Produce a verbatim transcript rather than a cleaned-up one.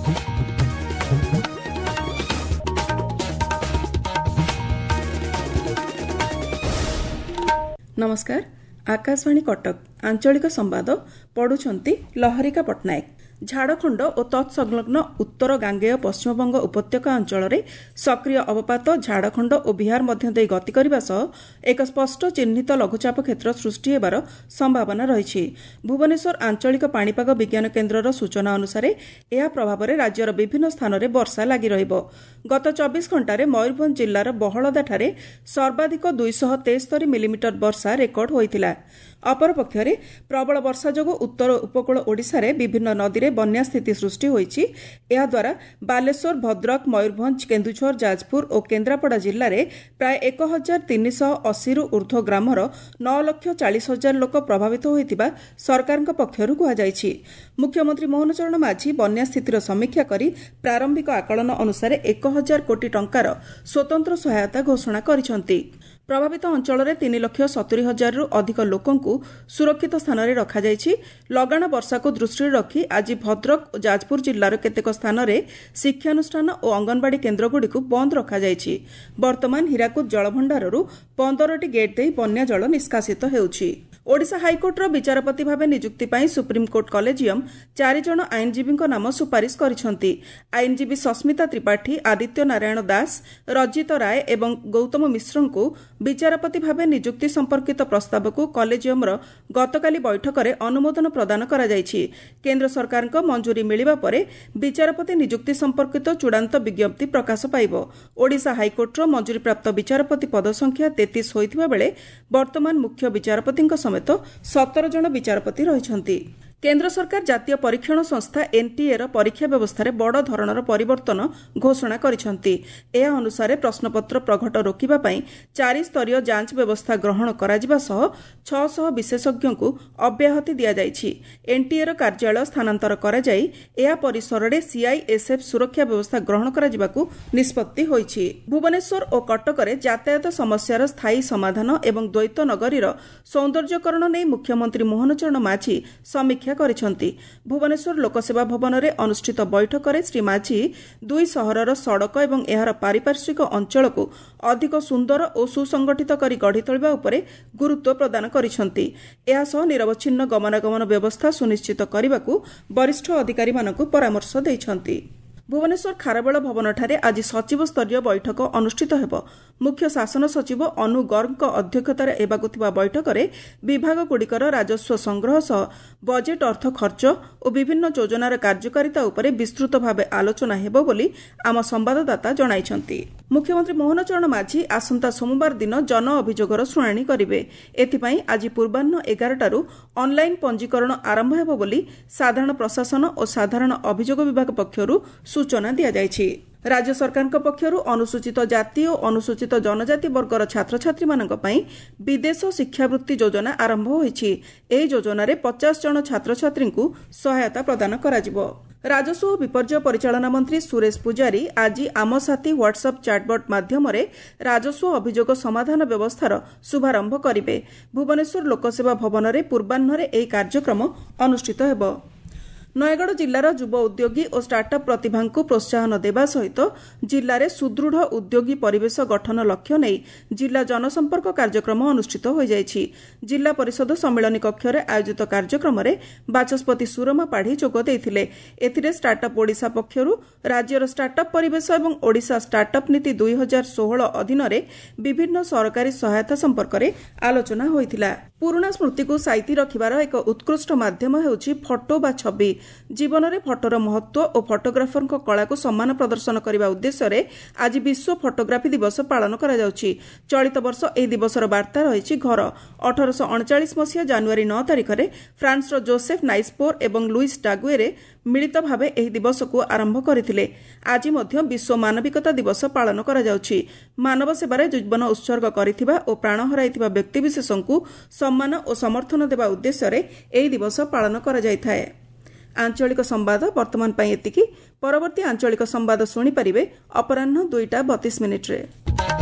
नमस्कार। आकाशवाणी कटक आंचलिक संवाद पढ़ुछंती लहरिका पट्टनायक। झाड़खंड और तत्संलग्न उत्तर गांगेय पश्चिमबंग उपत्यका अंचल में सक्रिय अवपात झाड़खंड और बिहार मध्य देई गति करने सह एक स्पष्ट चिन्हित लघुचाप क्षेत्र सृष्टि होबार संभावना रही। भुवनेश्वर आंचलिक पाणीपाग विज्ञान केन्द्रर सूचना अनुसार यह प्रभाव में राज्यर विभिन्न स्थान में वर्षा लगी रहिब। गत चौबीस घंटे मयूरभंज जिलार बहलदाठारे सर्वाधिक दुईश तेस्तरी मिलीमीटर वर्षा रेकर्ड होइतिला। अपरपक्षरे प्रबल वर्षा जोगु उत्तर उपकूल ओडिशारे विभिन्न नदी में बन्या स्थिति सृष्टि होइछि। एहा द्वारा बालेश्वर, भद्रक, मयूरभंज, केन्दुझर, जाजपुर और केन्द्रापड़ा जिल्ला रे प्राय एक हजार तीन सौ अस्सी रु ऊर्ध्व ग्रामर नौ लक्ष चालीस हजार लोक प्रभावित होइतिबा सरकारक पक्षरु कुहाଯାଇଛି। मुख्यमंत्री मोहन चरण माझी बन्या स्थितिर समीक्षा करी प्रारंभिक आकलन अनुसार एक हजार कोटी टंकार स्वतंत्र सहायता घोषणा करिसंती। प्रभावित अंचल में तीन लक्ष सतुरी हजार रु अधिक लोकंकु सुरक्षित स्थान में रखाଯାଇଛି। लगाण वर्षा को दृष्टि रखी आज भद्रक और जाजपुर जिलार केतेक स्थान में शिक्षानुष्ठान और अंगनवाड़ी केन्द्रगुड़िक बंद रखाଯାଇଛି। वर्तमान हीराकुद जलभंडाररू पंदर टी गेट दे बन्या जल निष्कासित हेउछि। ओडिशा हाइकोर्टर विचारपति भाव नियुक्ति पाई सुप्रीमकोर्ट कलेजियम चारि जण आईनजीवी नाम सुपारिश करिसंती। आईनजीवी सस्मिता त्रिपाठी, आदित्य नारायण दास, रजित राय एवं गौतम मिश्रଙ୍କୁ विचारपति भाव नियुक्ति संपर्कित प्रस्ताव को कलेजियम गतकाली बैठक में अनुमोदन प्रदान करा जायछि। केन्द्र सरकार मंजूरी मिलिबा परे विचारपति नियुक्ति संपर्कित चूड़ांत विज्ञप्ति प्रकाश पाइब। ओडिशा हाइकोर्टर मंजूरी प्राप्त विचारपति पद संख्या तैंतीस होइतिबा बेले वर्तमान मुख्य विचारपति समेत सतर जन विचारपति रहिछंती। केन्द्र सरकार जातीय परीक्षण संस्था एनटीए र परीक्षा व्यवस्था बड़ धरणर परिवर्तन घोषणा करिसंती। एहा अनुसार प्रश्नपत्र प्रघट रोकिबा पई चारि स्तरीय जांच व्यवस्था ग्रहण कराजिबा सह छह सौ विशेषज्ञଙ୍କୁ अव्याहति दिया जायछि। एनटीए र कार्यालय स्थानांतर करा जाई एहा परिसर रे सीआईएसएफ सुरक्षा व्यवस्था ग्रहण कराजिबाकू निष्पत्ति होईछि। भुवनेश्वर और कटक रे यातायात समस्यार स्थायी समाधान एवं द्वैत नगरीर सौंदर्यकरण नै मुख्यमंत्री मोहन चरण माझी समीक्षा करिसंती। भुवनेश्वर लोकसेवा भवन में अनुष्ठित बैठक में श्री माझी दुई सहरर सड़क एवं एहार पारिपार्श्विक अंचल को अधिक सुंदर और सुसंगठित करी गढ़ी तोलिबा उपरे गुरुत्व प्रदान करिसंती। एहा सह निरवच्छिन्न गमनागमन व्यवस्था सुनिश्चित करने वरिष्ठ अधिकारी मानकु परामर्श दैछंती। भुवनेश्वर खारबेल भवन ठारे आज सचिव स्तरीय बैठक अनुष्ठित हेब। मुख्य शासन सचिव अनु गर्ग अध्यक्षतार हेबाकु थिबा बैठक में विभागगुड़िकर राजस्व संग्रह सह बजेट अर्थ खर्च और विभिन्न योजनार कार्यकारिता उपरे विस्तृत भावे आलोचना हेब बोली आम संवाददाता जणाइछंती। मुख्यमंत्री मोहन चरण माझी आसंता सोमवार दिन जन अभियोगर शुणाणी करिवे। एथिपाई आज पूर्वाह्न एगारटारू ऑनलाइन पंजीकरण आरंभ हेब बोली साधारण प्रशासन और साधारण अभियोग विभाग पक्षरू सूचना दिया जायछि। राज्य सरकार पक्षरु अनुसूचित जाति और अनुसूचित जनजाति वर्गर छात्र छात्री मानक पई विदेश शिक्षावृत्ति योजना आरंभ होईछि। एही योजना रे पचास जन छात्र छात्री को सहायता प्रदान कराजिबो। राजस्व और विपर्यय परिचालना मंत्री सुरेश पुजारी आज आम साथी व्हाट्सएप चैटबॉट माध्यम राजस्व अभियोग समाधान व्यवस्थार शुभारंभ करिवे। भुवनेश्वर लोकसेवा भवन में पूर्वाह्न एही कार्यक्रम अनुष्ठित हेब। नयगढ़ जिलार युवा उद्योगी और स्टार्टअप प्रतिभा को प्रोत्साहन देवा सहित जिले में सुदृढ़ उद्योगी परिवेश गठन लक्ष्य नहीं जिला जनसंपर्क कार्यक्रम अनुष्ठित हो जायछि। जिला परिषद सम्मेलन कक्ष में आयोजित कार्यक्रम में बाचस्पति सुरमा पाढ़ी जोग देइथिले। एथिरे स्टार्टअप ओडिशा पक्षरु राज्यर स्टार्टअप परिवेश और ओडिशा स्टार्टअप नीति दुई हजार षोहल अधीन विभिन्न सरकारी सहायता संपर्क में आलोचना होइथिला। पुराणा स्मृति को साइती रखिबार एक उत्कृष्ट माध्यम हेउछि फोटो बा छवि। जीवन में फोटोर महत्व और फोटोग्राफर कला को सम्मान प्रदर्शन करने उद्देश्य रे आज विश्व फोटोग्राफी दिवस पालन करा जाउछि। चलित वर्ष एही दिवसर वार्ता रही घर। अठारश अड़चाश मसीहा जानुआरी नौ तारिख में फ्रांसर जोसेफ नाइस्पोर एवं लुईस डागुएरे मिलित भावे एही दिवस को आरंभ करथिले। आज मध्य विश्व मानविकता दिवस पालन करा जाउछि। मानव सेवारे जीवन उत्सर्ग करिथिबा और प्राण हराइथिबा व्यक्तिविशेषଙ୍କୁ सम्मान और समर्थन देवा उद्देश्य रे एही दिवस पालन करा जायथाय। आंचलिक संवाद वर्तमान पाई एतिकी। परवर्ती आंचलिक संवाद शुणी पारिबे अपराह्न दुईटा बतीस मिनिट्रे।